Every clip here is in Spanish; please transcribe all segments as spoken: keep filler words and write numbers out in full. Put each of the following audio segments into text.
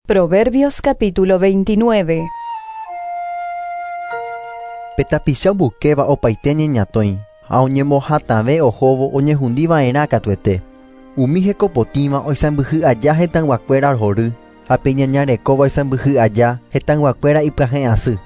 Proverbios capítulo veintinueve. Petapicha bukéva opaite ñeñatõi ha oñemohatãve ohóvo oñehundiva'erã katuete. Umi hekopotíma oisãmbyhy aja hetãnguakuéra hory ha pe ñañarekóva oisãmbyhy aja hetãnguakuéra ipyahẽ asy.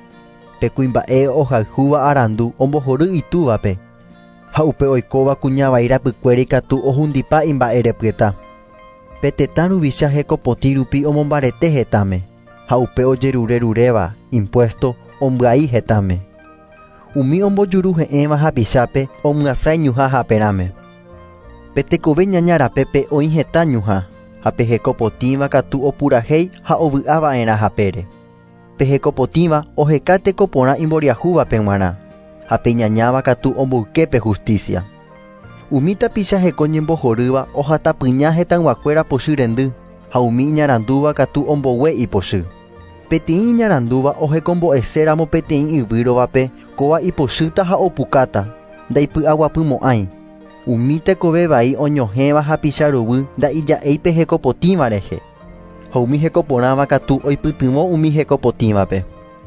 Pe kuimba'e ohayhúva arandu ombohory itúvape ha upe oikóva kuñavai rapykuéra ikatu ohundipa imba'e repyta. Pe tetã ruvicha hekopotĩ rupi omombarete hetãme ha upe ojerureruréva impuesto ombyai hetãme. Umi ombojuru he'ẽva hapichápe omyasãi ñuhã haperãme. Pe tekove ñañarapépe oĩ heta ñuhã ha pe hekopotíva katu opurahéi ha ovy'ava'erã hapére. Pe hekopotíva oheka tekoporã imboriahúvape g̃uarã ha pe ñañáva katu omboyképe justicia. Umi tapicha heko ñembohorýva ohatapyña hetãnguakuéra pochy rendy ha umi iñarandúva katu ombogue ipochy. Peteĩ iñarandúva ohekombo'eséramo peteĩ yvýrovape kóva ipochýta ha opukáta ndaipy'aguapymo'ãi. Umi tekove vai oñohẽva hapicharuvy nda'ija'éi pe hekopotíva rehe ha umi hekoporãva katu oipytyvõ umi hekopotívape.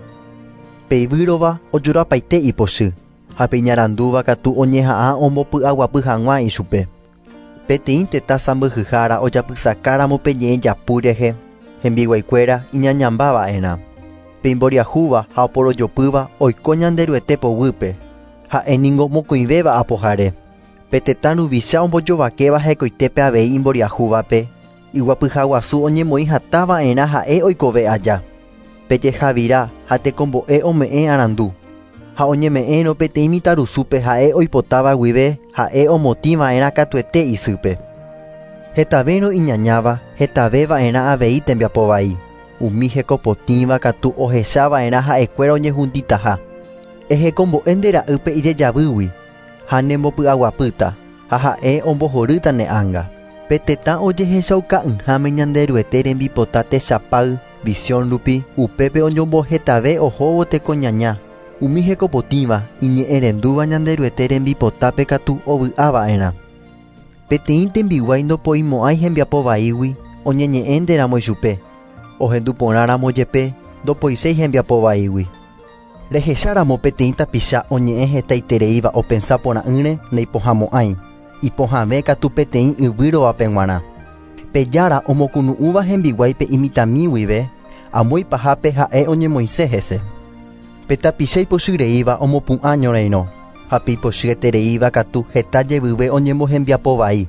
Pe yvýrova ojorapaite ipochy ha pe iñarandúva katu oñeha'ã ombopy'aguapy hag̃ua ichupe. Peteĩ tetã sãmbyhyhára ojapysakáramo pe ñe'ẽ japy rehe hembiguaikuéra iñañambava'erã. Pe imboriahúva ha oporojopýva oiko ñande ryete povýpe ha'éniko mokõivéva apohare. Pe tetã ruvicha ombojovakéva hekoitépe avei imboriahúvape iguapyhaguasu oñemoĩ hatãva'erã ha'e oikove aja. Pe jehavira ha tekombo'e ome'ẽ arandu ha oñeme'ẽrõ peteĩ mitãrusúpe ha'e oipotáva guive ha'e omotĩva'erã katuete isýpe. Hetavérõ iñañáva hetaveva'erã avei tembiapo vai. Umi hekopotĩva katu ohechava'erã ha'ekuéra oñehunditaha. Ehekombo'e nde ra'ýpe ijejavýgui ha nembopy'aguapýta ha ha'e ombohorýta ne ánga. Pe tetã ojehechauka'ỹháme ñande ryete rembipota techapáy visión rupi upépe oñombohetave ohóvo tekoñaña. Umi hekopotĩva iñe'ẽrendúva ñande ryete rembipotápe katu ovy'ava'erã. Peteĩ tembiguái ndopoimo'ãi hembiapo vaígui oñeñe'ẽnteramo ichupe. Ohendu porãramo jepe ndopoiséi hembiapo vaígui. Rehecharamo peteĩ tapicha oñe'ẽ hetaitereíva opensa porã'ỹre naipohamo'ãi ipohãve katu peteĩ yvýrovape g̃uarã. Pejára omokunu'ũva hembiguáipe imitãmi guive amóipahápe ha'e oñemoĩse hese. Pe tapicha ipochyreíva omopu'ã ñorairõ ha pe ipochyetereíva katu heta jevyve oñembohembiapo vai.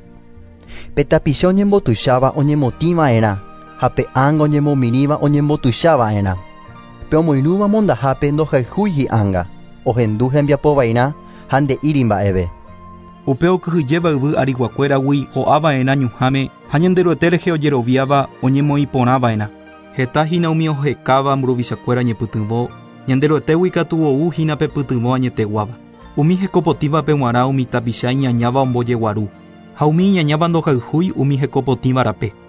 Pe tapicha oñembotuicháva oñemotĩva'erã ha pe ánga oñemomiríva oñembotuichava'erã. Pe omoirũva mondahápe ndohayhúi hi'ãnga ohendu hembiapo vairã ha nde'íri mba'eve. Upe okyhyjéva yvy arikuakuéragui ho'ava'erã ñuhãme ha ñande ryete rehe ojeroviáva oñemoĩporãva'erã. Heta hína umi ohekáva mburuvichakuéra ñepytyvõ ñande ryetégui katu ou hína pe pytyvõ añeteguáva. Umi hekopotívape g̃uarã umi tapicha iñañáva ombojeguaru ha umi iñañáva ndohayhúi umi hekopotíva rape.